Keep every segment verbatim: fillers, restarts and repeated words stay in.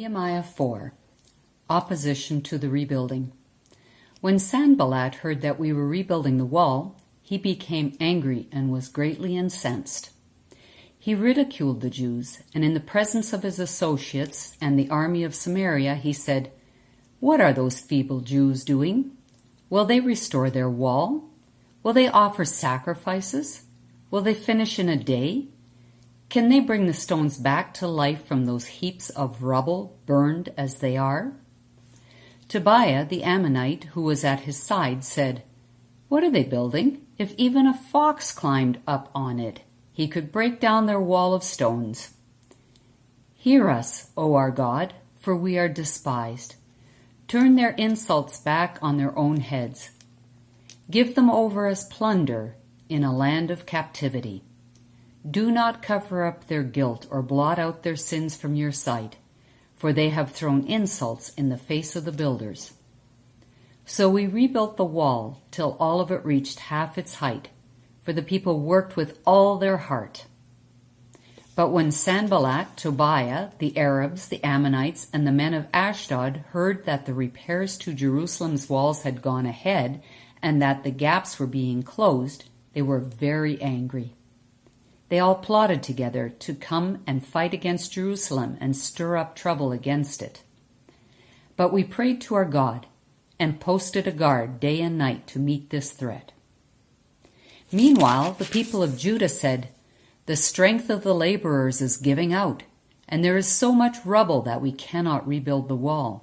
Nehemiah four. Opposition to the rebuilding. When Sanballat heard that we were rebuilding the wall, he became angry and was greatly incensed. He ridiculed the Jews, and in the presence of his associates and the army of Samaria, he said, "What are those feeble Jews doing? Will they restore their wall? Will they offer sacrifices? Will they finish in a day? Can they bring the stones back to life from those heaps of rubble, burned as they are?" Tobiah the Ammonite, who was at his side, said, "What are they building? If even a fox climbed up on it, he could break down their wall of stones. Hear us, O our God, for we are despised. Turn their insults back on their own heads. Give them over as plunder in a land of captivity. Do not cover up their guilt or blot out their sins from your sight, for they have thrown insults in the face of the builders." So we rebuilt the wall till all of it reached half its height, for the people worked with all their heart. But when Sanballat, Tobiah, the Arabs, the Ammonites, and the men of Ashdod heard that the repairs to Jerusalem's walls had gone ahead and that the gaps were being closed, they were very angry. They all plotted together to come and fight against Jerusalem and stir up trouble against it. But we prayed to our God and posted a guard day and night to meet this threat. Meanwhile, the people of Judah said, "The strength of the laborers is giving out, and there is so much rubble that we cannot rebuild the wall."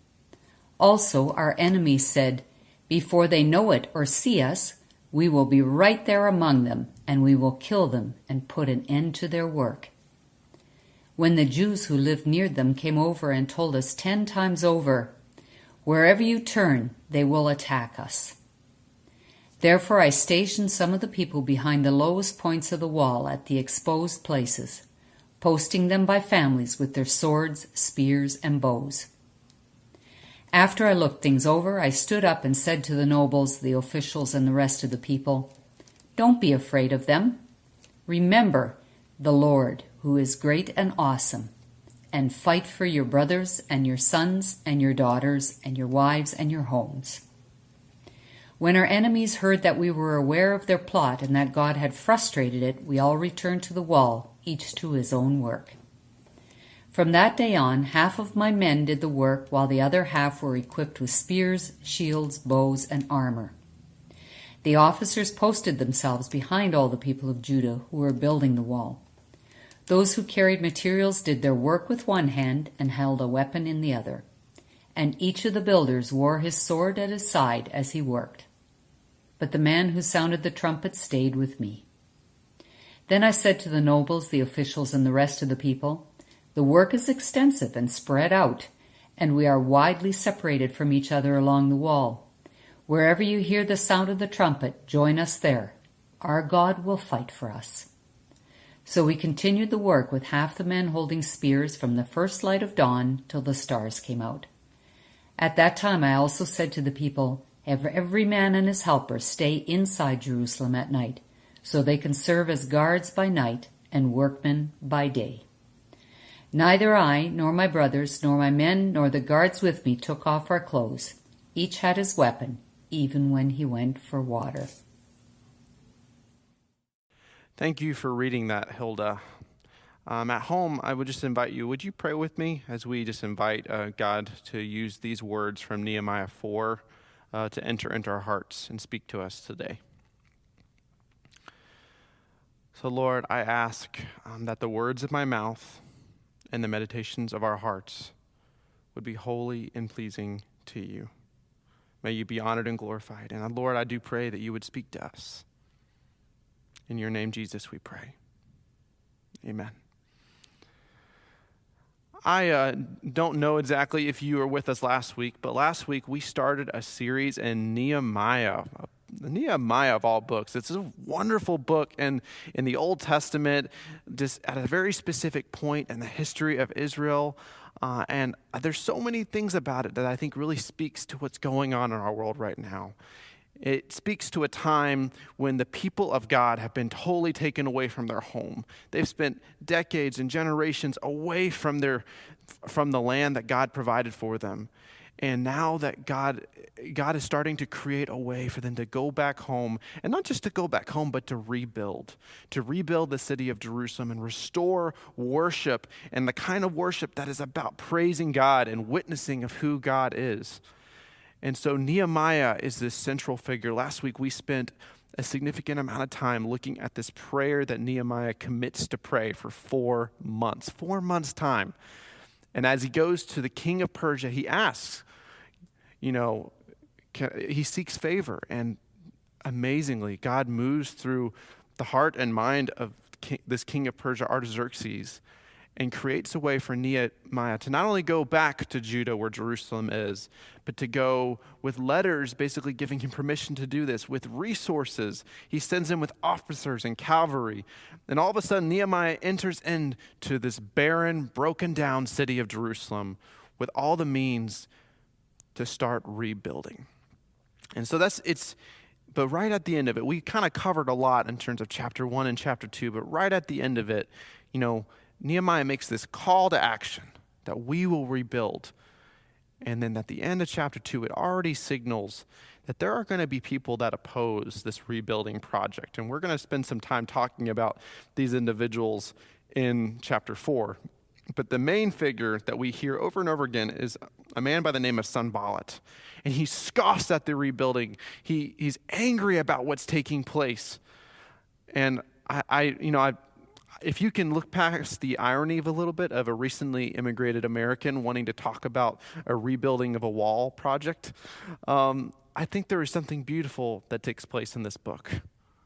Also, our enemies said, "Before they know it or see us, we will be right there among them, and we will kill them and put an end to their work." When the Jews who lived near them came over and told us ten times over, "Wherever you turn, they will attack us." Therefore I stationed some of the people behind the lowest points of the wall at the exposed places, posting them by families with their swords, spears, and bows. After I looked things over, I stood up and said to the nobles, the officials, and the rest of the people, "Don't be afraid of them. Remember the Lord, who is great and awesome, and fight for your brothers and your sons and your daughters and your wives and your homes." When our enemies heard that we were aware of their plot and that God had frustrated it, we all returned to the wall, each to his own work. From that day on, half of my men did the work, while the other half were equipped with spears, shields, bows, and armor. The officers posted themselves behind all the people of Judah who were building the wall. Those who carried materials did their work with one hand and held a weapon in the other, and each of the builders wore his sword at his side as he worked. But the man who sounded the trumpet stayed with me. Then I said to the nobles, the officials, and the rest of the people, "The work is extensive and spread out, and we are widely separated from each other along the wall. Wherever you hear the sound of the trumpet, join us there. Our God will fight for us." So we continued the work with half the men holding spears from the first light of dawn till the stars came out. At that time I also said to the people, "Have every man and his helper stay inside Jerusalem at night, so they can serve as guards by night and workmen by day." Neither I, nor my brothers, nor my men, nor the guards with me took off our clothes. Each had his weapon, even when he went for water. Thank you for reading that, Hilda. Um, at home, I would just invite you, would you pray with me as we just invite uh, God to use these words from Nehemiah four uh, to enter into our hearts and speak to us today. So, Lord, I ask um, that the words of my mouth and the meditations of our hearts would be holy and pleasing to you. May you be honored and glorified. And, Lord, I do pray that you would speak to us. In your name, Jesus, we pray. Amen. I uh, don't know exactly if you were with us last week, but last week we started a series in Nehemiah, Nehemiah of all books. It's a wonderful book in, in the Old Testament, just at a very specific point in the history of Israel. Uh, and there's so many things about it that I think really speaks to what's going on in our world right now. It speaks to a time when the people of God have been totally taken away from their home. They've spent decades and generations away from their from the land that God provided for them. And now that God God is starting to create a way for them to go back home, and not just to go back home, but to rebuild, to rebuild the city of Jerusalem and restore worship, and the kind of worship that is about praising God and witnessing of who God is. And so Nehemiah is this central figure. Last week we spent a significant amount of time looking at this prayer that Nehemiah commits to pray for four months, four months' time. And as he goes to the king of Persia, he asks, you know, he seeks favor. And amazingly, God moves through the heart and mind of king, this king of Persia, Artaxerxes, and creates a way for Nehemiah to not only go back to Judah where Jerusalem is, but to go with letters basically giving him permission to do this, with resources. He sends him with officers and cavalry. And all of a sudden, Nehemiah enters into this barren, broken down city of Jerusalem with all the means to start rebuilding. And so that's, it's, but right at the end of it, we kind of covered a lot in terms of chapter one and chapter two, but right at the end of it, you know, Nehemiah makes this call to action that we will rebuild. And then at the end of chapter two, it already signals that there are going to be people that oppose this rebuilding project. And we're going to spend some time talking about these individuals in chapter four. But the main figure that we hear over and over again is a man by the name of Sanballat. And he scoffs at the rebuilding. He he's angry about what's taking place. And I, I you know, I if you can look past the irony of a little bit of a recently immigrated American wanting to talk about a rebuilding of a wall project, um, I think there is something beautiful that takes place in this book.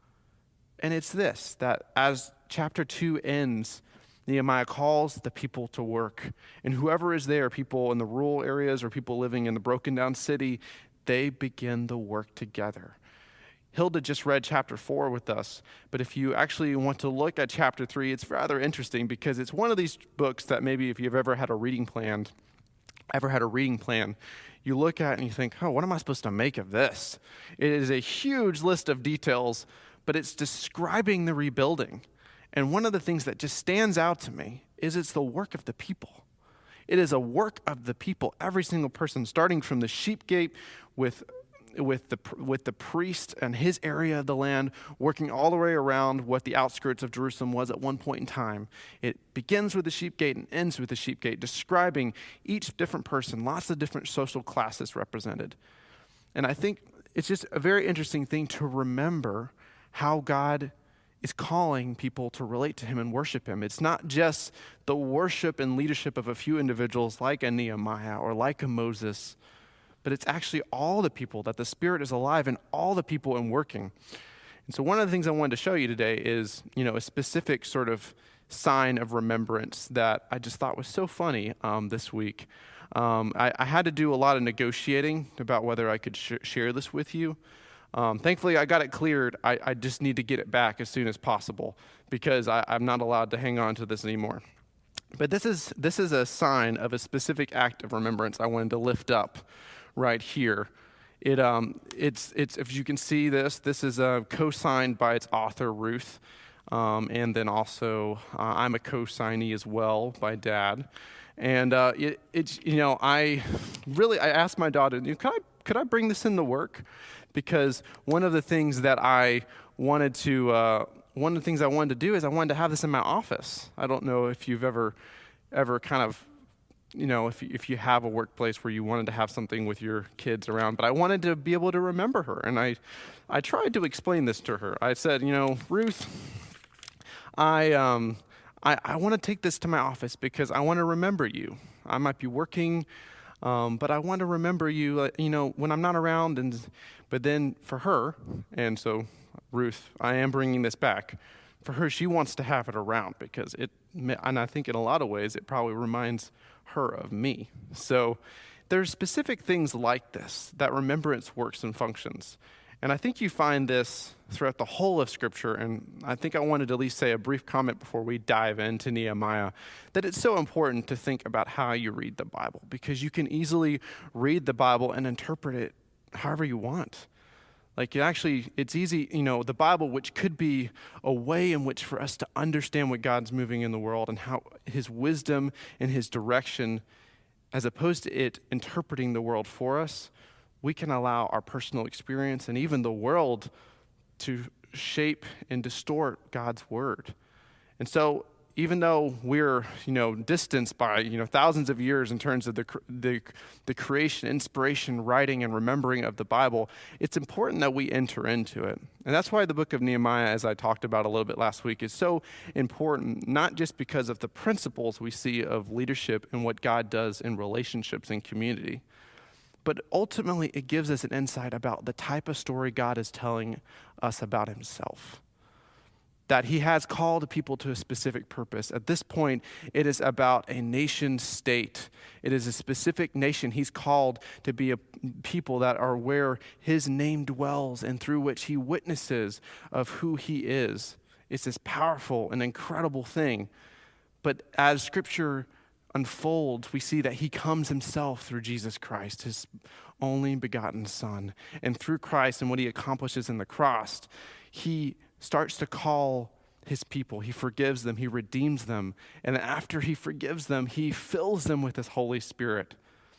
And it's this, that as chapter two ends, Nehemiah calls the people to work. And whoever is there, people in the rural areas or people living in the broken down city, they begin the work together. Hilda just read chapter four with us, but if you actually want to look at chapter three, it's rather interesting because it's one of these books that maybe if you've ever had a reading plan, ever had a reading plan, you look at and you think, oh, what am I supposed to make of this? It is a huge list of details, but it's describing the rebuilding. And one of the things that just stands out to me is it's the work of the people. It is a work of the people, every single person, starting from the sheep gate with with the with the priest and his area of the land, working all the way around what the outskirts of Jerusalem was at one point in time. It begins with the sheep gate and ends with the sheep gate, describing each different person, lots of different social classes represented. And I think it's just a very interesting thing to remember how God is calling people to relate to him and worship him. It's not just the worship and leadership of a few individuals like a Nehemiah or like a Moses, but it's actually all the people, that the Spirit is alive in all the people and working. And so one of the things I wanted to show you today is, you know, a specific sort of sign of remembrance that I just thought was so funny um, this week. Um, I, I had to do a lot of negotiating about whether I could sh- share this with you. Um, thankfully, I got it cleared. I, I just need to get it back as soon as possible because I, I'm not allowed to hang on to this anymore. But this is this is a sign of a specific act of remembrance I wanted to lift up right here. It um it's it's if you can see this, this is uh, co-signed by its author Ruth, um, and then also uh, I'm a co-signee as well by Dad. And uh, it, it's you know I really I asked my daughter, you know, could I could I bring this into work? Because one of the things that I wanted to, uh, one of the things I wanted to do is I wanted to have this in my office. I don't know if you've ever, ever kind of, you know, if if you have a workplace where you wanted to have something with your kids around, but I wanted to be able to remember her. And I, I tried to explain this to her. I said, you know, Ruth, I, um, I, I want to take this to my office because I want to remember you. I might be working, um, but I want to remember you, uh, you know, when I'm not around. And but then for her, and so Ruth, I am bringing this back. For her, she wants to have it around because it, and I think in a lot of ways, it probably reminds her of me. So there's specific things like this that remembrance works and functions. And I think you find this throughout the whole of Scripture, and I think I wanted to at least say a brief comment before we dive into Nehemiah, that it's so important to think about how you read the Bible, because you can easily read the Bible and interpret it however you want. Like it actually, it's easy, you know, the Bible, which could be a way in which for us to understand what God's moving in the world and how his wisdom and his direction, as opposed to it interpreting the world for us, we can allow our personal experience and even the world to shape and distort God's word. And so even though we're, you know, distanced by, you know, thousands of years in terms of the, the, the creation, inspiration, writing, and remembering of the Bible, it's important that we enter into it. And that's why the book of Nehemiah, as I talked about a little bit last week, is so important, not just because of the principles we see of leadership and what God does in relationships and community, but ultimately it gives us an insight about the type of story God is telling us about himself. That he has called people to a specific purpose. At this point, it is about a nation state. It is a specific nation. He's called to be a people that are where his name dwells and through which he witnesses of who he is. It's this powerful and incredible thing. But as Scripture unfolds, we see that he comes himself through Jesus Christ, his only begotten Son. And through Christ and what he accomplishes in the cross, he starts to call his people. He forgives them. He redeems them. And after he forgives them, he fills them with his Holy Spirit.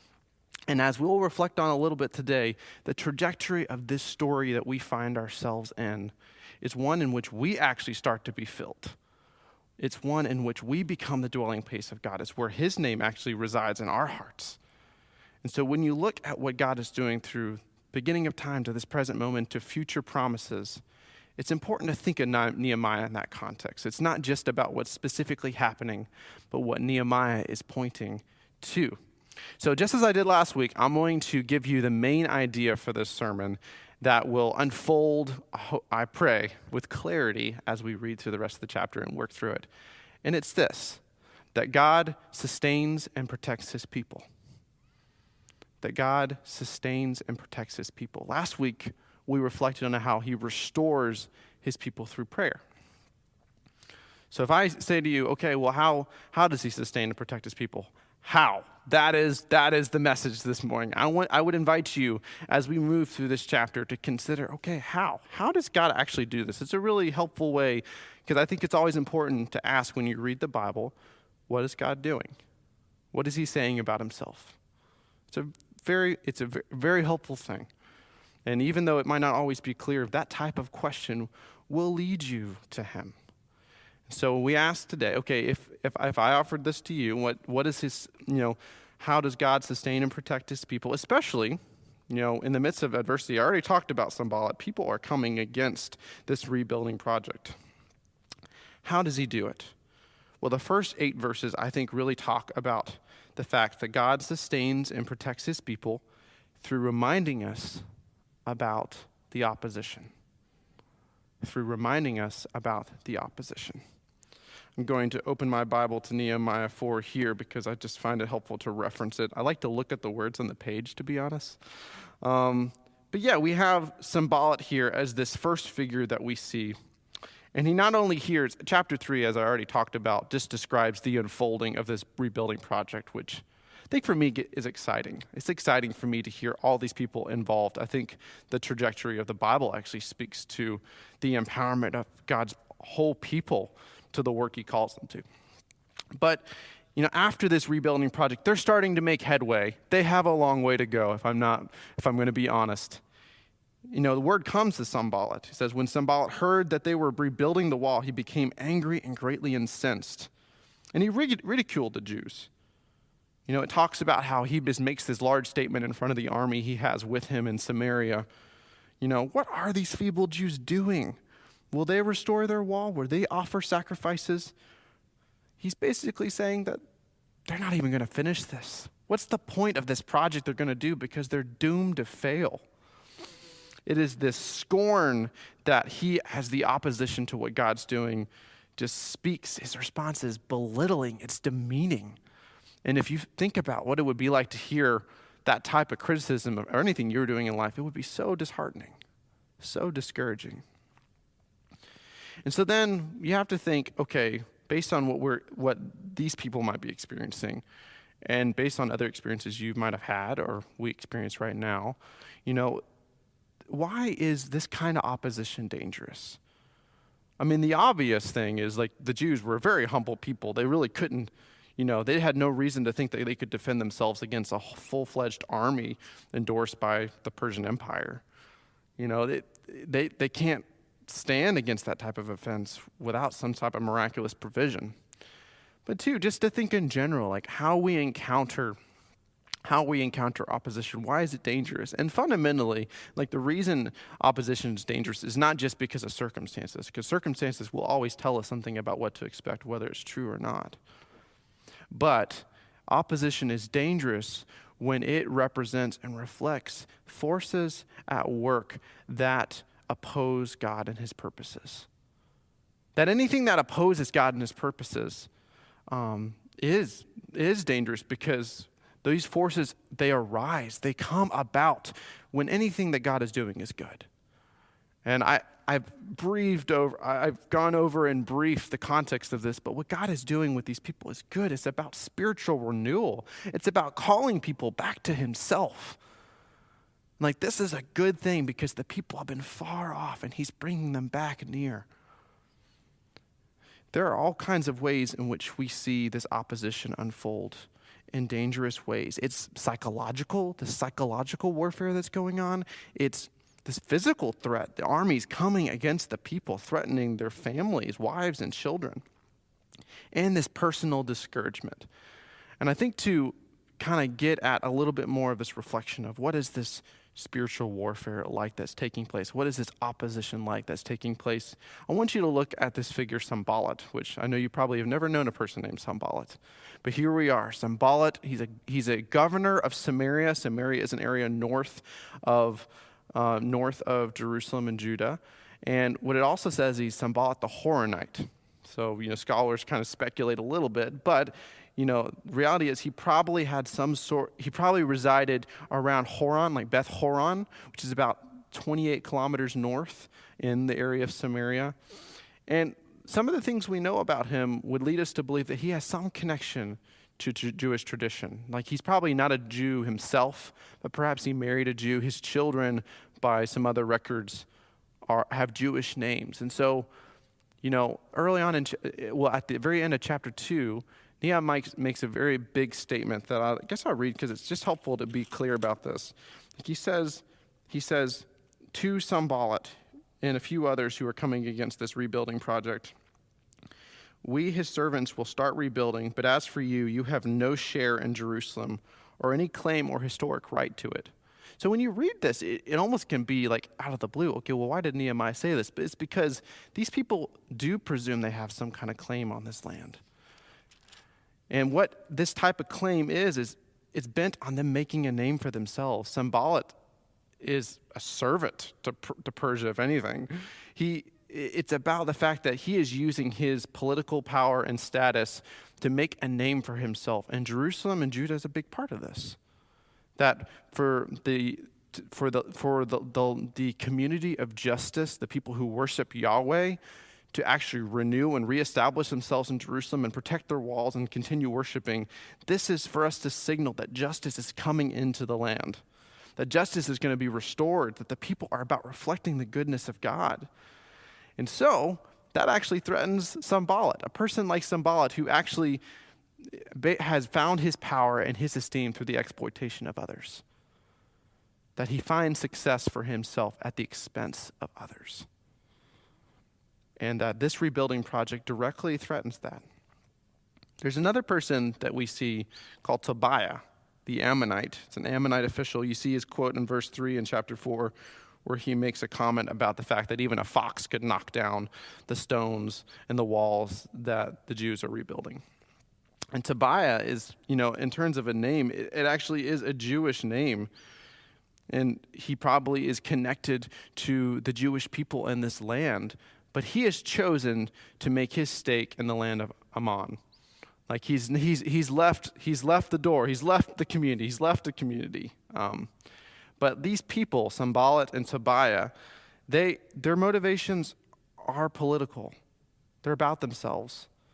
And as we'll reflect on a little bit today, the trajectory of this story that we find ourselves in is one in which we actually start to be filled. It's one in which we become the dwelling place of God. It's where his name actually resides in our hearts. And so when you look at what God is doing through beginning of time to this present moment to future promises, it's important to think of Nehemiah in that context. It's not just about what's specifically happening, but what Nehemiah is pointing to. So just as I did last week, I'm going to give you the main idea for this sermon that will unfold, I pray, with clarity as we read through the rest of the chapter and work through it. And it's this, that God sustains and protects his people. That God sustains and protects his people. Last week, we reflected on how he restores his people through prayer. So if I say to you, okay, well, how how does he sustain and protect his people? How? That is that is the message this morning. I want I would invite you as we move through this chapter to consider, okay, how? How does God actually do this? It's a really helpful way, because I think it's always important to ask when you read the Bible, what is God doing? What is he saying about himself? It's a very it's a very helpful thing. And even though it might not always be clear, that type of question will lead you to him. So we ask today, okay, if if, if I offered this to you, what what is his, you know, how does God sustain and protect his people, especially, you know, in the midst of adversity? I already talked about Sanballat. People are coming against this rebuilding project. How does he do it? Well, the first eight verses, I think, really talk about the fact that God sustains and protects his people through reminding us about the opposition. Through reminding us about the opposition. I'm going to open my Bible to Nehemiah four here because I just find it helpful to reference it. I like to look at the words on the page, to be honest. Um, but yeah, we have Sanballat here as this first figure that we see. And he not only hears, chapter three, as I already talked about, just describes the unfolding of this rebuilding project, which I think for me is exciting. It's exciting for me to hear all these people involved. I think the trajectory of the Bible actually speaks to the empowerment of God's whole people to the work he calls them to. But, you know, after this rebuilding project, they're starting to make headway. They have a long way to go, if I'm not, if I'm going to be honest. You know, the word comes to Sanballat. He says, when Sanballat heard that they were rebuilding the wall, he became angry and greatly incensed. And he ridiculed the Jews. You know, it talks about how he just makes this large statement in front of the army he has with him in Samaria. You know, what are these feeble Jews doing? Will they restore their wall? Will they offer sacrifices? He's basically saying that they're not even going to finish this. What's the point of this project they're going to do? Because they're doomed to fail. It is this scorn that he, as the opposition to what God's doing, just speaks. His response is belittling. It's demeaning. And if you think about what it would be like to hear that type of criticism of anything you're doing in life, it would be so disheartening, so discouraging. And so then you have to think, okay, based on what we're, what these people might be experiencing, and based on other experiences you might have had or we experience right now, you know, why is this kind of opposition dangerous? I mean, the obvious thing is, like, the Jews were a very humble people. They really couldn't, you know, they had no reason to think that they could defend themselves against a full-fledged army endorsed by the Persian Empire. You know, they, they, they can't stand against that type of offense without some type of miraculous provision. But two, just to think in general, like how we encounter how we encounter opposition. Why is it dangerous? And fundamentally, like the reason opposition is dangerous is not just because of circumstances, because circumstances will always tell us something about what to expect, whether it's true or not. But opposition is dangerous when it represents and reflects forces at work that oppose God and his purposes. That anything that opposes God and his purposes um, is, is dangerous, because these forces, they arise, they come about when anything that God is doing is good. And I, I've breathed over, I've gone over in brief the context of this, but what God is doing with these people is good. It's about spiritual renewal. It's about calling people back to himself. Like, this is a good thing because the people have been far off and he's bringing them back near. There are all kinds of ways in which we see this opposition unfold in dangerous ways. It's psychological, the psychological warfare that's going on. It's this physical threat, the armies coming against the people, threatening their families, wives, and children. And this personal discouragement. And I think to kind of get at a little bit more of this reflection of what is this spiritual warfare like that's taking place? What is this opposition like that's taking place? I want you to look at this figure Sanballat, which I know you probably have never known a person named Sanballat. But here we are. Sanballat, he's a he's a governor of Samaria. Samaria is an area north of uh, north of Jerusalem and Judah. And what it also says, he's Sanballat the Horonite. So, you know, scholars kind of speculate a little bit, but you know, reality is he probably had some sort, he probably resided around Horon, like Beth Horon, which is about twenty-eight kilometers north in the area of Samaria. And some of the things we know about him would lead us to believe that he has some connection to, to Jewish tradition. Like, he's probably not a Jew himself, but perhaps he married a Jew. His children, by some other records, are have Jewish names. And so, you know, early on in, well, at the very end of chapter two, Nehemiah makes a very big statement that I guess I'll read because it's just helpful to be clear about this. He says, he says to Sanballat and a few others who are coming against this rebuilding project, "We, his servants, will start rebuilding, but as for you, you have no share in Jerusalem or any claim or historic right to it." So when you read this, it, it almost can be like out of the blue. Okay, well, why did Nehemiah say this? But it's because these people do presume they have some kind of claim on this land. And what this type of claim is, is it's bent on them making a name for themselves. Sanballat is a servant to, to Persia, if anything. He, it's about the fact that he is using his political power and status to make a name for himself. And Jerusalem and Judah is a big part of this. That for the for the for the, the, the community of justice, the people who worship Yahweh, to actually renew and reestablish themselves in Jerusalem and protect their walls and continue worshiping, this is for us to signal that justice is coming into the land, that justice is going to be restored, that the people are about reflecting the goodness of God. And so that actually threatens Sanballat, a person like Sanballat who actually has found his power and his esteem through the exploitation of others, that he finds success for himself at the expense of others. And uh, this rebuilding project directly threatens that. There's another person that we see called Tobiah, the Ammonite. It's an Ammonite official. You see his quote in verse three in chapter four, where he makes a comment about the fact that even a fox could knock down the stones and the walls that the Jews are rebuilding. And Tobiah is, you know, in terms of a name, it, it actually is a Jewish name. And he probably is connected to the Jewish people in this land. But he has chosen to make his stake in the land of Ammon. Like he's he's he's left he's left the door. He's left the community. He's left the community. Um, but these people, Sanballat and Tobiah, they their motivations are political. They're about themselves.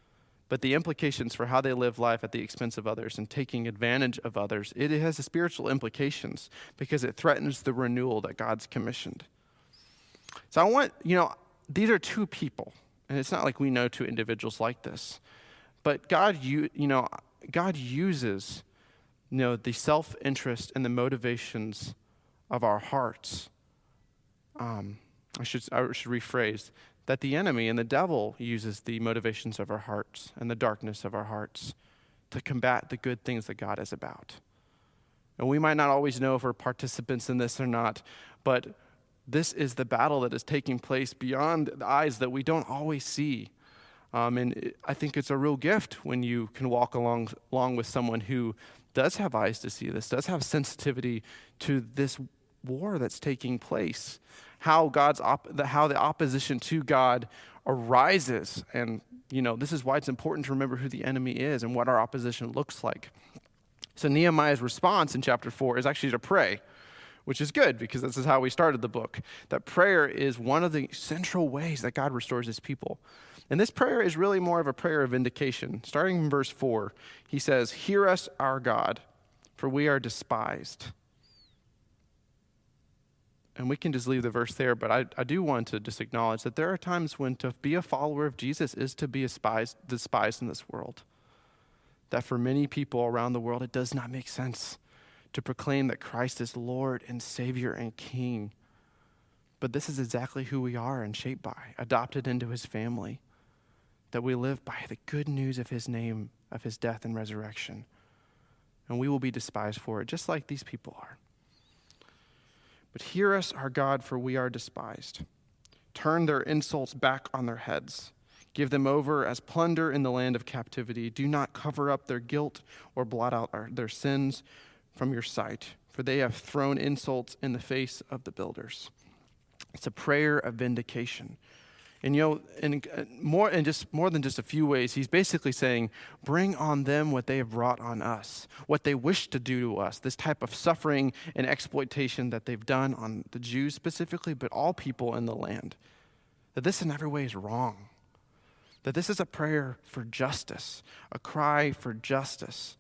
but the implications for how they live life at the expense of others and taking advantage of others, it has spiritual implications because it threatens the renewal that God's commissioned. So I want, you know, these are two people, and it's not like we know two individuals like this, but God, you, you know, God uses, you know, the self-interest and the motivations of our hearts. Um, I should I should rephrase that the enemy and the devil uses the motivations of our hearts and the darkness of our hearts to combat the good things that God is about. And we might not always know if we're participants in this or not, but this is the battle that is taking place beyond the eyes that we don't always see. Um, and it, I think it's a real gift when you can walk along, along with someone who does have eyes to see this, does have sensitivity to this war that's taking place. How God's op- the, how the opposition to God arises, and you know this is why it's important to remember who the enemy is and what our opposition looks like. So Nehemiah's response in chapter four is actually to pray, which is good because this is how we started the book. That prayer is one of the central ways that God restores his people, and this prayer is really more of a prayer of vindication. Starting in verse four, he says, "Hear us, our God, for we are despised." And we can just leave the verse there, but I, I do want to just acknowledge that there are times when to be a follower of Jesus is to be despised, despised in this world. That for many people around the world, it does not make sense to proclaim that Christ is Lord and Savior and King. But this is exactly who we are and shaped by, adopted into his family, that we live by the good news of his name, of his death and resurrection. And we will be despised for it, just like these people are. But hear us, our God, for we are despised. Turn their insults back on their heads. Give them over as plunder in the land of captivity. Do not cover up their guilt or blot out our, their sins from your sight, for they have thrown insults in the face of the builders. It's a prayer of vindication. And you know, in more in just more than just a few ways, he's basically saying, bring on them what they have brought on us, what they wish to do to us, this type of suffering and exploitation that they've done on the Jews specifically, but all people in the land. That this in every way is wrong. That this is a prayer for justice, a cry for justice.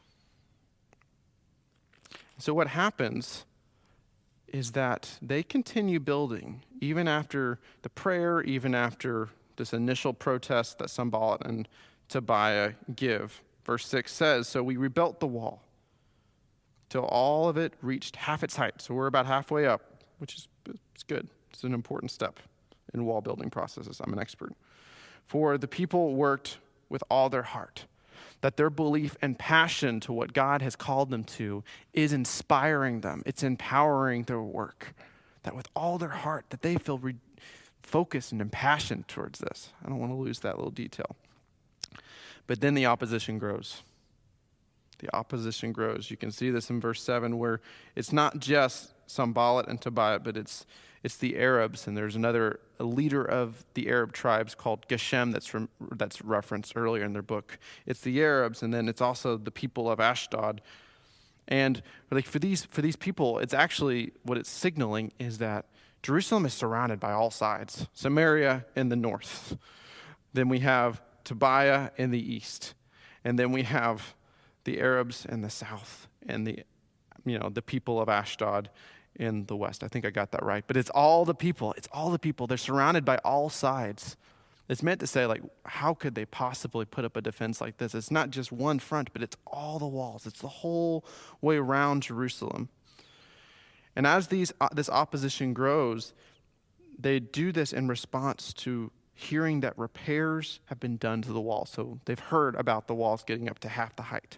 So what happens is that they continue building even after the prayer, even after this initial protest that Sanballat and Tobiah give. Verse six says, so we rebuilt the wall till all of it reached half its height. So we're about halfway up, which is it's good. It's an important step in wall building processes. I'm an expert. For the people worked with all their heart, that their belief and passion to what God has called them to is inspiring them. It's empowering their work. That with all their heart, that they feel re- focused and impassioned towards this. I don't want to lose that little detail. But then the opposition grows. The opposition grows. You can see this in verse seven, where it's not just Sanballat and Tobiah, but it's it's the Arabs, and there's another a leader of the Arab tribes called Geshem that's re- that's referenced earlier in their book. It's the Arabs, and then it's also the people of Ashdod. And like for these for these people, it's actually what it's signaling is that Jerusalem is surrounded by all sides. Samaria in the north, then we have Tobiah in the east, and then we have the Arabs in the south, and the you know the people of Ashdod in the west. I think I got that right. But it's all the people. It's all the people. They're surrounded by all sides. It's meant to say, like, how could they possibly put up a defense like this? It's not just one front, but it's all the walls. It's the whole way around Jerusalem. And as these uh, this opposition grows, they do this in response to hearing that repairs have been done to the wall. So they've heard about the walls getting up to half the height.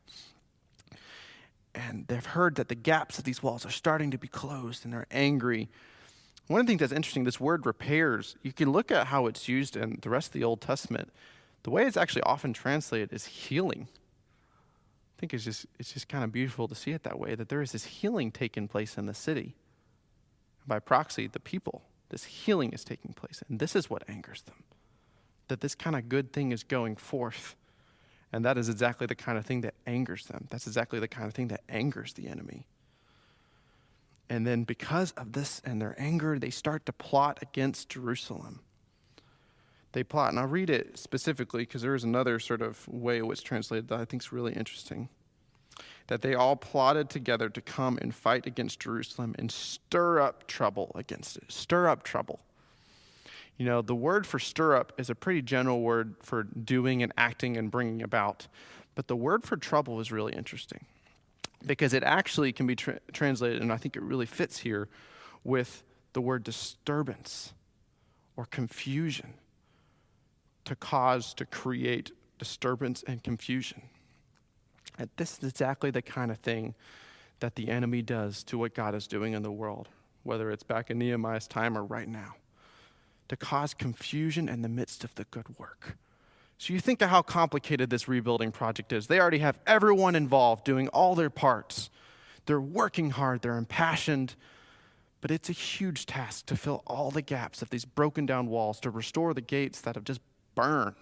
And they've heard that the gaps of these walls are starting to be closed, and they're angry. One of the things that's interesting, this word repairs, you can look at how it's used in the rest of the Old Testament. The way it's actually often translated is healing. I think it's just it's just kind of beautiful to see it that way, that there is this healing taking place in the city. By proxy, the people, this healing is taking place. And this is what angers them, that this kind of good thing is going forth. And that is exactly the kind of thing that angers them. That's exactly the kind of thing that angers the enemy. And then because of this and their anger, they start to plot against Jerusalem. they plot. And I'll read it specifically because there is another sort of way it was translated that I think is really interesting. That they all plotted together to come and fight against Jerusalem and stir up trouble against it. Stir up trouble. You know, the word for stir up is a pretty general word for doing and acting and bringing about. But the word for trouble is really interesting because it actually can be tra- translated, and I think it really fits here, with the word disturbance or confusion. To cause, to create disturbance and confusion. And this is exactly the kind of thing that the enemy does to what God is doing in the world, whether it's back in Nehemiah's time or right now, to cause confusion in the midst of the good work. So you think of how complicated this rebuilding project is. They already have everyone involved doing all their parts. They're working hard, they're impassioned, but it's a huge task to fill all the gaps of these broken down walls, to restore the gates that have just burned.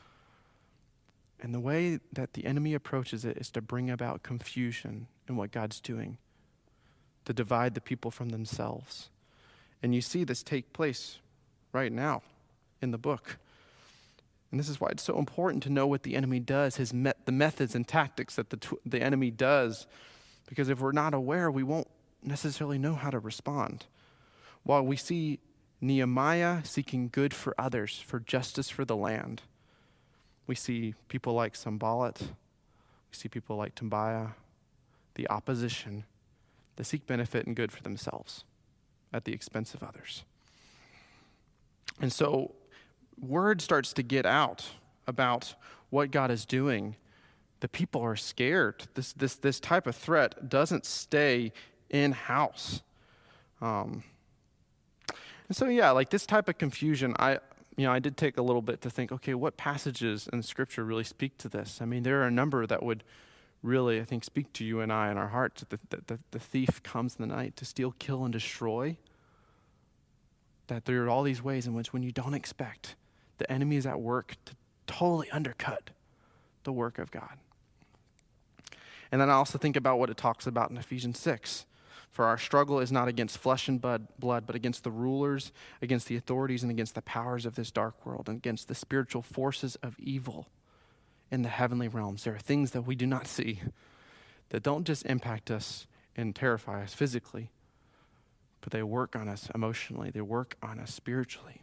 And the way that the enemy approaches it is to bring about confusion in what God's doing, to divide the people from themselves. And you see this take place right now in the book. And this is why it's so important to know what the enemy does, his met, the methods and tactics that the, tw- the enemy does, because if we're not aware, we won't necessarily know how to respond. While we see Nehemiah seeking good for others, for justice for the land, we see people like Sanballat, we see people like Tobiah, the opposition, that seek benefit and good for themselves at the expense of others. And so word starts to get out about what God is doing. The people are scared. This this this type of threat doesn't stay in-house. Um, and so, yeah, like this type of confusion, I, you know, I did take a little bit to think, okay, what passages in Scripture really speak to this? I mean, there are a number that would really, I think, speak to you and I in our hearts. The, the, the thief comes in the night to steal, kill, and destroy. That there are all these ways in which when you don't expect, the enemy is at work to totally undercut the work of God. And then I also think about what it talks about in Ephesians six. For our struggle is not against flesh and blood, but against the rulers, against the authorities, and against the powers of this dark world, and against the spiritual forces of evil in the heavenly realms. There are things that we do not see that don't just impact us and terrify us physically, but they work on us emotionally. They work on us spiritually.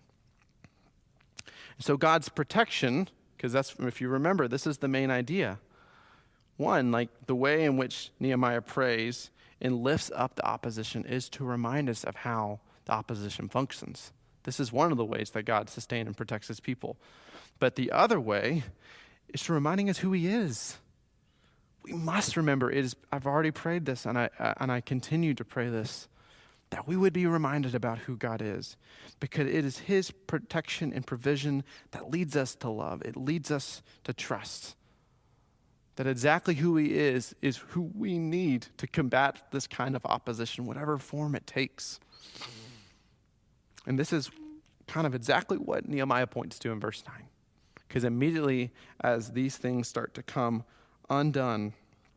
So God's protection, because that's, if you remember, this is the main idea. One, like the way in which Nehemiah prays and lifts up the opposition is to remind us of how the opposition functions. This is one of the ways that God sustains and protects his people. But the other way is to reminding us who he is. We must remember, it is, I've already prayed this, and I, and I continue to pray this, that we would be reminded about who God is, because it is his protection and provision that leads us to love. It leads us to trust. That exactly who he is, is who we need to combat this kind of opposition, whatever form it takes. And this is kind of exactly what Nehemiah points to in verse nine. Because immediately as these things start to come undone,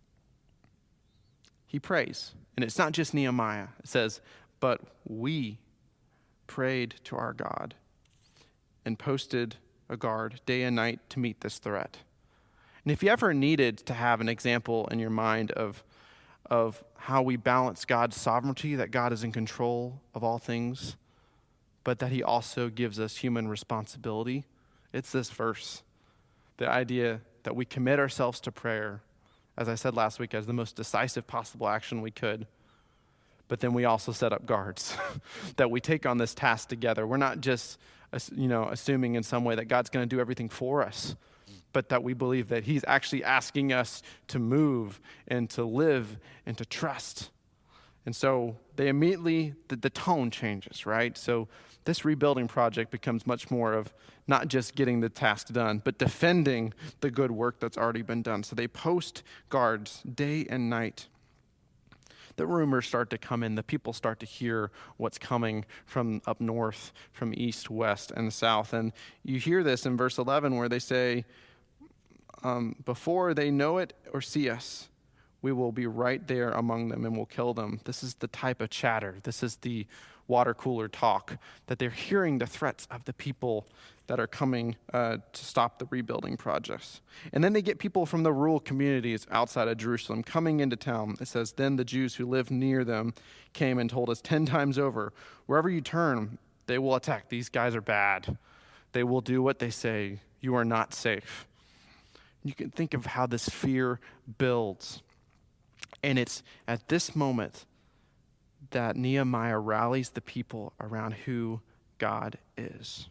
he prays. And it's not just Nehemiah. It says, but we prayed to our God and posted a guard day and night to meet this threat. And if you ever needed to have an example in your mind of, of how we balance God's sovereignty, that God is in control of all things, but that he also gives us human responsibility, it's this verse. The idea that we commit ourselves to prayer, as I said last week, as the most decisive possible action we could. But then we also set up guards, that we take on this task together. We're not just, you know, assuming in some way that God's going to do everything for us, but that we believe that he's actually asking us to move and to live and to trust. And so they immediately, the, the tone changes, right? So this rebuilding project becomes much more of not just getting the task done, but defending the good work that's already been done. So they post guards day and night. The rumors start to come in. The people start to hear what's coming from up north, from east, west, and south. And you hear this in verse eleven where they say, um, before they know it or see us, we will be right there among them and we'll kill them. This is the type of chatter. This is the water cooler talk, that they're hearing the threats of the people that are coming uh, to stop the rebuilding projects. And then they get people from the rural communities outside of Jerusalem coming into town. It says, then the Jews who lived near them came and told us ten times over, wherever you turn, they will attack. These guys are bad. They will do what they say. You are not safe. You can think of how this fear builds. And it's at this moment that Nehemiah rallies the people around who God is.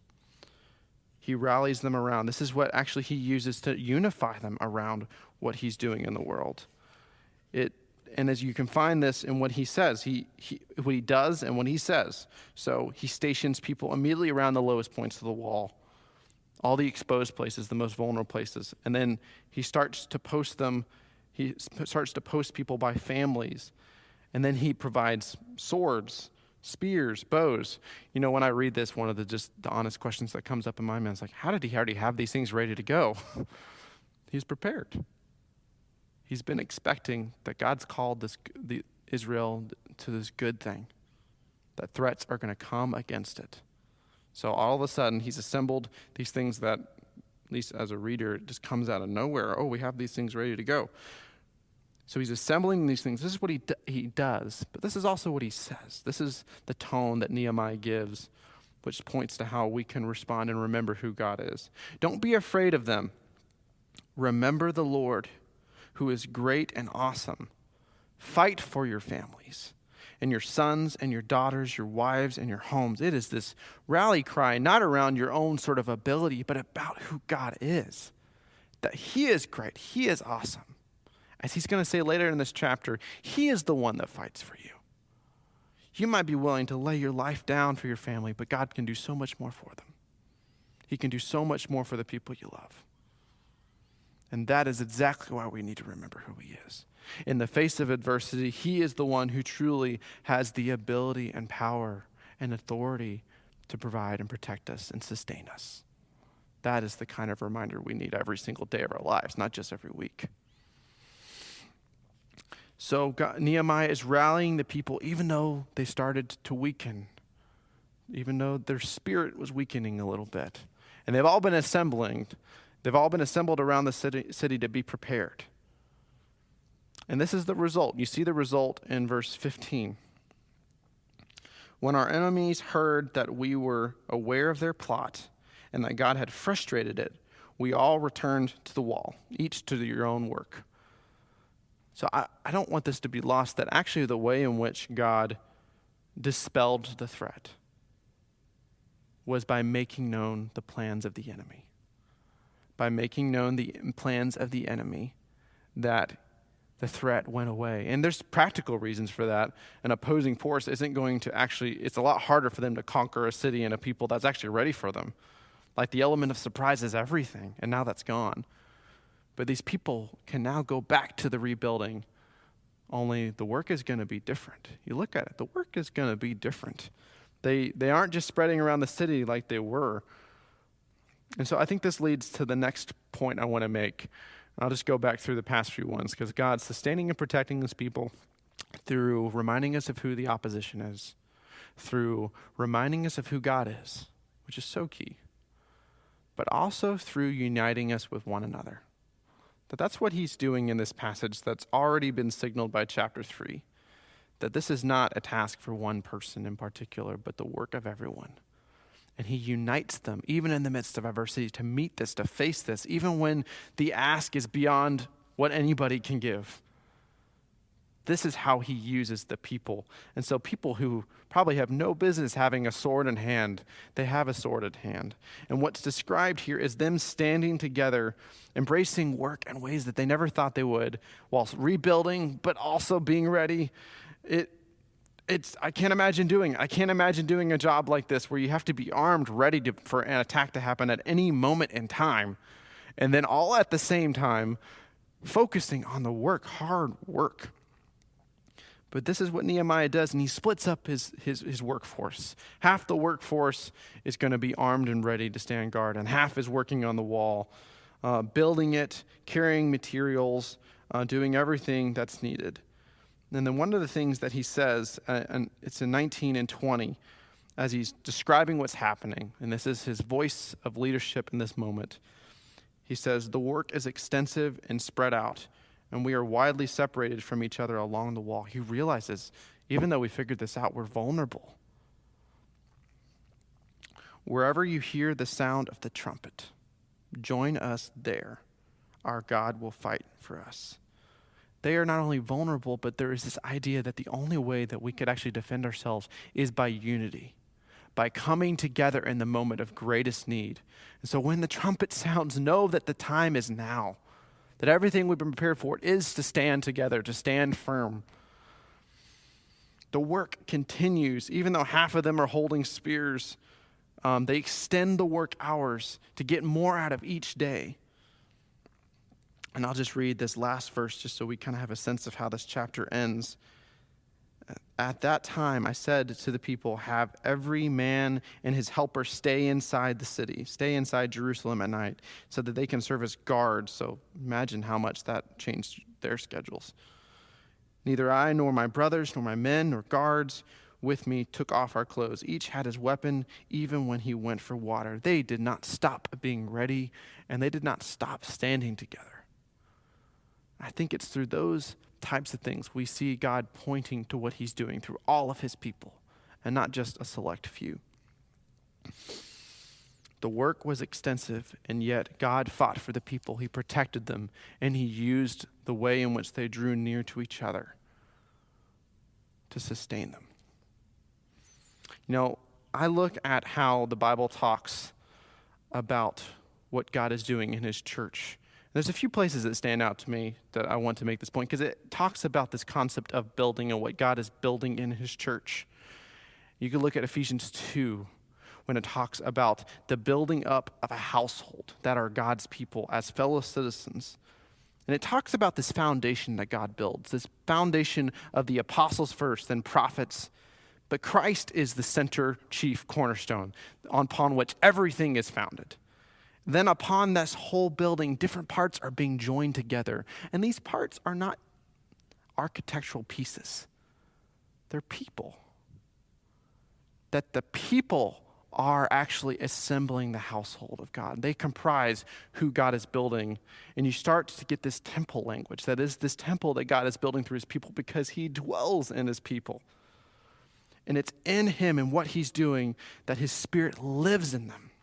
He rallies them around. This is what actually he uses to unify them around what he's doing in the world. It, and as you can find this in what he says, he, he what he does and what he says. So he stations people immediately around the lowest points of the wall, all the exposed places, the most vulnerable places. And then he starts to post them, he starts to post people by families. And then he provides swords, spears, bows. You know, when I read this, one of the just the honest questions that comes up in my mind is like, how did he already have these things ready to go? He's prepared. He's been expecting that God's called this the Israel to this good thing, that threats are going to come against it. So all of a sudden, he's assembled these things that, at least as a reader, it just comes out of nowhere. Oh, we have these things ready to go. So he's assembling these things. This is what he do- he does, but this is also what he says. This is the tone that Nehemiah gives, which points to how we can respond and remember who God is. Don't be afraid of them. Remember the Lord, who is great and awesome. Fight for your families and your sons and your daughters, your wives and your homes. It is this rally cry, not around your own sort of ability, but about who God is. That he is great. He is awesome. As he's going to say later in this chapter, he is the one that fights for you. You might be willing to lay your life down for your family, but God can do so much more for them. He can do so much more for the people you love. And that is exactly why we need to remember who he is. In the face of adversity, he is the one who truly has the ability and power and authority to provide and protect us and sustain us. That is the kind of reminder we need every single day of our lives, not just every week. So God, Nehemiah is rallying the people even though they started to weaken, even though their spirit was weakening a little bit. And they've all been assembling. They've all been assembled around the city, city to be prepared. And this is the result. You see the result in verse fifteen. When our enemies heard that we were aware of their plot and that God had frustrated it, we all returned to the wall, each to your own work. So I, I don't want this to be lost, that actually the way in which God dispelled the threat was by making known the plans of the enemy. By making known the plans of the enemy, that the threat went away. And there's practical reasons for that. An opposing force isn't going to actually, it's a lot harder for them to conquer a city and a people that's actually ready for them. Like the element of surprise is everything, and now that's gone. But these people can now go back to the rebuilding, only the work is going to be different. You look at it, the work is going to be different. They they aren't just spreading around the city like they were. And so I think this leads to the next point I want to make. I'll just go back through the past few ones, because God's sustaining and protecting his people through reminding us of who the opposition is, through reminding us of who God is, which is so key, but also through uniting us with one another. That that's what he's doing in this passage that's already been signaled by chapter three. That this is not a task for one person in particular, but the work of everyone. And he unites them, even in the midst of adversity, to meet this, to face this, even when the ask is beyond what anybody can give. This is how he uses the people. And so people who probably have no business having a sword in hand, they have a sword at hand. And what's described here is them standing together, embracing work in ways that they never thought they would, while rebuilding, but also being ready. It, it's I can't imagine doing I can't imagine doing a job like this where you have to be armed, ready to, for an attack to happen at any moment in time. And then all at the same time, focusing on the work, hard work. But this is what Nehemiah does, and he splits up his, his, his workforce. Half the workforce is going to be armed and ready to stand guard, and half is working on the wall, uh, building it, carrying materials, uh, doing everything that's needed. And then one of the things that he says, uh, and it's in nineteen and twenty, as he's describing what's happening, and this is his voice of leadership in this moment, he says, "The work is extensive and spread out, and we are widely separated from each other along the wall." He realizes, even though we figured this out, we're vulnerable. "Wherever you hear the sound of the trumpet, join us there. Our God will fight for us." They are not only vulnerable, but there is this idea that the only way that we could actually defend ourselves is by unity, by coming together in the moment of greatest need. And so when the trumpet sounds, know that the time is now, that everything we've been prepared for is to stand together, to stand firm. The work continues, even though half of them are holding spears. Um, they extend the work hours to get more out of each day. And I'll just read this last verse just so we kind of have a sense of how this chapter ends. "At that time I said to the people, have every man and his helper stay inside the city, stay inside Jerusalem at night, so that they can serve as guards." So imagine how much that changed their schedules. "Neither I nor my brothers nor my men nor guards with me took off our clothes. Each had his weapon, even when he went for water." They did not stop being ready, and they did not stop standing together. I think it's through those types of things we see God pointing to what he's doing through all of his people, and not just a select few. The work was extensive, and yet God fought for the people. He protected them, and he used the way in which they drew near to each other to sustain them. You know, I look at how the Bible talks about what God is doing in his church. There's a few places that stand out to me that I want to make this point, because it talks about this concept of building and what God is building in his church. You can look at Ephesians two when it talks about the building up of a household that are God's people as fellow citizens. And it talks about this foundation that God builds, this foundation of the apostles first, then prophets. But Christ is the center, chief cornerstone upon which everything is founded. Then upon this whole building, different parts are being joined together. And these parts are not architectural pieces. They're people. That the people are actually assembling the household of God. They comprise who God is building. And you start to get this temple language. That is this temple that God is building through his people because he dwells in his people. And it's in him and what he's doing that his Spirit lives in them.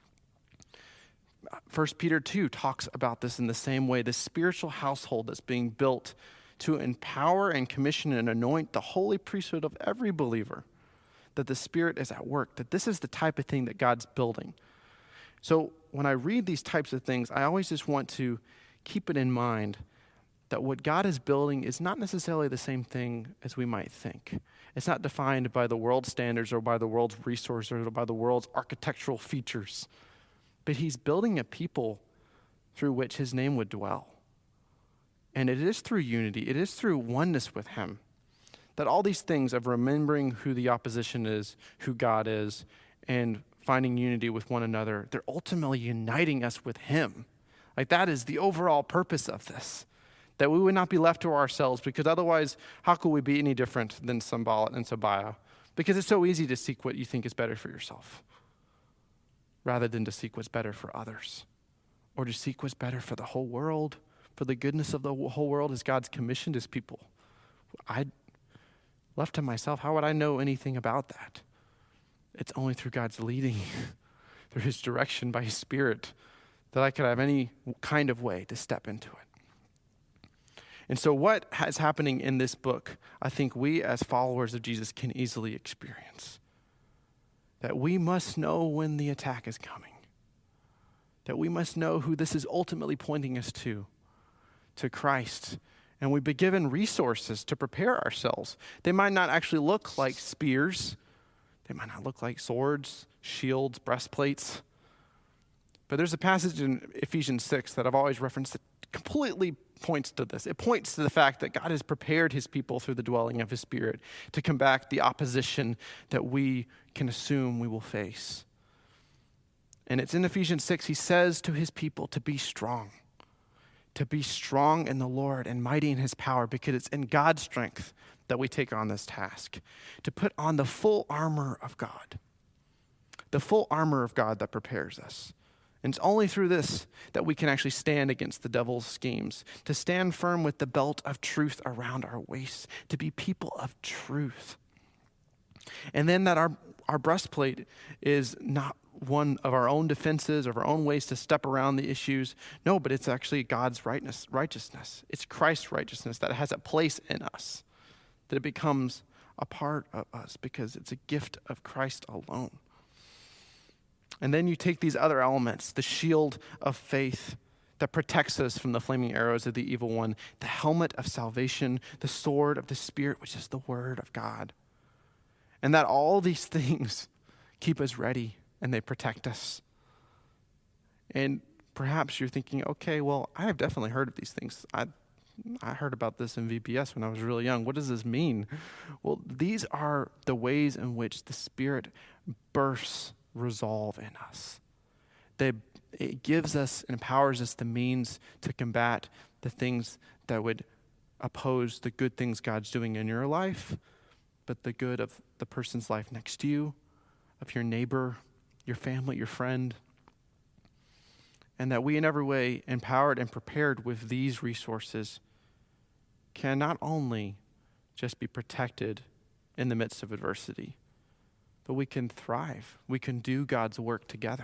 First Peter two talks about this in the same way, the spiritual household that's being built to empower and commission and anoint the holy priesthood of every believer, that the Spirit is at work, that this is the type of thing that God's building. So when I read these types of things, I always just want to keep it in mind that what God is building is not necessarily the same thing as we might think. It's not defined by the world's standards or by the world's resources or by the world's architectural features. But he's building a people through which his name would dwell. And it is through unity, it is through oneness with him, that all these things of remembering who the opposition is, who God is, and finding unity with one another, they're ultimately uniting us with him. Like that is the overall purpose of this, that we would not be left to ourselves, because otherwise, how could we be any different than Sanballat and Tobiah? Because it's so easy to seek what you think is better for yourself, rather than to seek what's better for others, or to seek what's better for the whole world, for the goodness of the whole world as God's commissioned his people. I, left to myself, how would I know anything about that? It's only through God's leading, through his direction by his Spirit, that I could have any kind of way to step into it. And so what is happening in this book, I think we as followers of Jesus can easily experience. That we must know when the attack is coming. That we must know who this is ultimately pointing us to, to Christ. And we've been given resources to prepare ourselves. They might not actually look like spears. They might not look like swords, shields, breastplates. But there's a passage in Ephesians six that I've always referenced that completely points to this. It points to the fact that God has prepared his people through the dwelling of his Spirit to combat the opposition that we can assume we will face. And it's in Ephesians six, he says to his people to be strong, to be strong in the Lord and mighty in his power, because it's in God's strength that we take on this task, to put on the full armor of God. the full armor of God that prepares us. And it's only through this that we can actually stand against the devil's schemes, to stand firm with the belt of truth around our waists, to be people of truth. And then that our, our breastplate is not one of our own defenses, of our own ways to step around the issues. No, but it's actually God's rightness, righteousness. It's Christ's righteousness that has a place in us, that it becomes a part of us because it's a gift of Christ alone. And then you take these other elements, the shield of faith that protects us from the flaming arrows of the evil one, the helmet of salvation, the sword of the Spirit, which is the word of God. And that all these things keep us ready and they protect us. And perhaps you're thinking, okay, well, I have definitely heard of these things. I I heard about this in V P S when I was really young. What does this mean? Well, these are the ways in which the Spirit bursts resolve in us. They, it gives us and empowers us the means to combat the things that would oppose the good things God's doing in your life, but the good of the person's life next to you, of your neighbor, your family, your friend. And that we in every way, empowered and prepared with these resources, can not only just be protected in the midst of adversity, but we can thrive. We can do God's work together.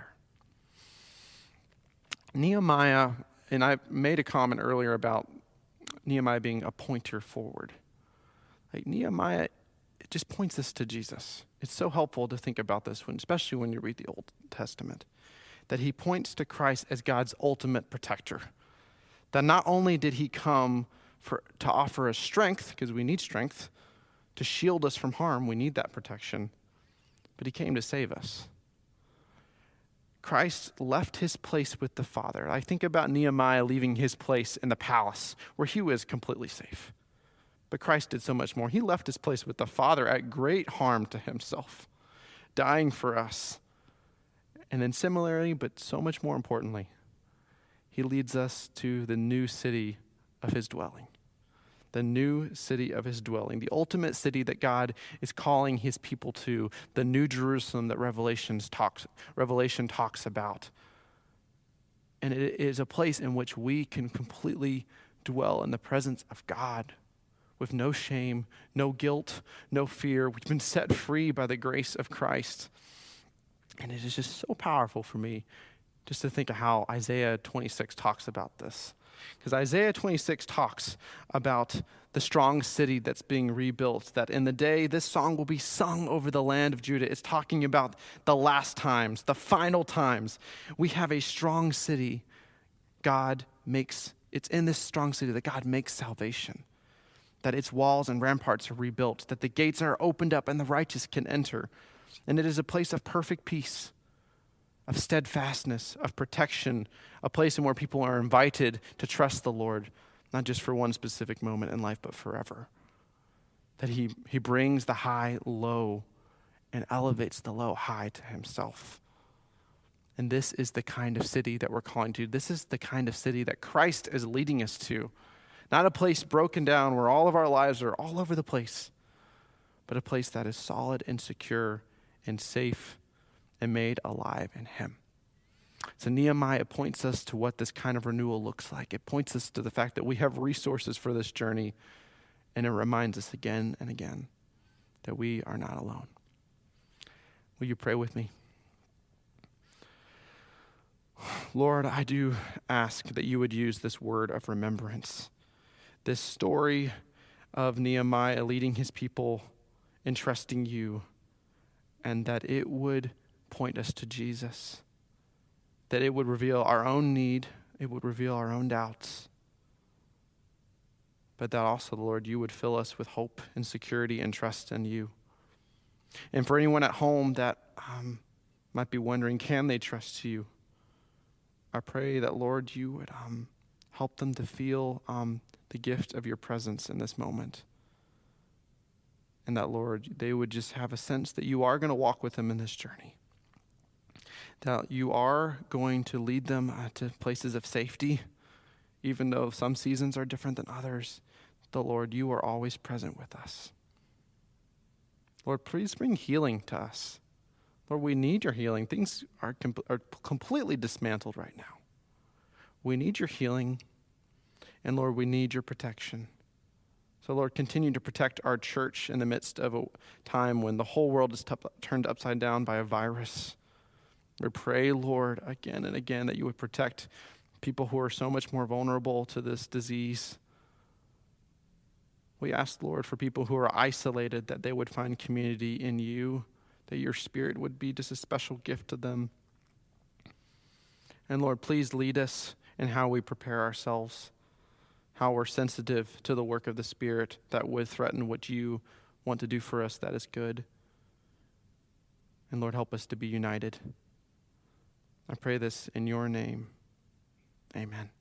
Nehemiah, and I made a comment earlier about Nehemiah being a pointer forward. Like Nehemiah, it just points us to Jesus. It's so helpful to think about this, when, especially when you read the Old Testament, that he points to Christ as God's ultimate protector. That not only did he come for to offer us strength, because we need strength, to shield us from harm, we need that protection, but he came to save us. Christ left his place with the Father. I think about Nehemiah leaving his place in the palace where he was completely safe. But Christ did so much more. He left his place with the Father at great harm to himself, dying for us. And then similarly, but so much more importantly, he leads us to the new city of his dwelling. The new city of his dwelling, the ultimate city that God is calling his people to, the new Jerusalem that Revelations talks, Revelation talks about. And it is a place in which we can completely dwell in the presence of God with no shame, no guilt, no fear. We've been set free by the grace of Christ. And it is just so powerful for me just to think of how Isaiah twenty-six talks about this. Because Isaiah twenty-six talks about the strong city that's being rebuilt, that in the day this song will be sung over the land of Judah. It's talking about the last times, the final times. We have a strong city. God makes, it's in this strong city that God makes salvation, that its walls and ramparts are rebuilt, that the gates are opened up and the righteous can enter. And it is a place of perfect peace, of steadfastness, of protection, a place in where people are invited to trust the Lord, not just for one specific moment in life, but forever. That he, he brings the high low and elevates the low high to himself. And this is the kind of city that we're calling to. This is the kind of city that Christ is leading us to. Not a place broken down where all of our lives are all over the place, but a place that is solid and secure and safe and made alive in him. So Nehemiah points us to what this kind of renewal looks like. It points us to the fact that we have resources for this journey, and it reminds us again and again that we are not alone. Will you pray with me? Lord, I do ask that you would use this word of remembrance, this story of Nehemiah leading his people and trusting you, and that it would point us to Jesus, that it would reveal our own need, it would reveal our own doubts, but that also, Lord, you would fill us with hope and security and trust in you. And for anyone at home that um, might be wondering, can they trust you? I pray that, Lord, you would um, help them to feel um, the gift of your presence in this moment. And that, Lord, they would just have a sense that you are going to walk with them in this journey. That you are going to lead them uh, to places of safety, even though some seasons are different than others. The Lord, you are always present with us. Lord, please bring healing to us. Lord, we need your healing. Things are, com- are completely dismantled right now. We need your healing. And Lord, we need your protection. So Lord, continue to protect our church in the midst of a time when the whole world is t- turned upside down by a virus. We pray, Lord, again and again that you would protect people who are so much more vulnerable to this disease. We ask, Lord, for people who are isolated, that they would find community in you, that your Spirit would be just a special gift to them. And Lord, please lead us in how we prepare ourselves, how we're sensitive to the work of the Spirit that would threaten what you want to do for us that is good. And Lord, help us to be united. I pray this in your name. Amen.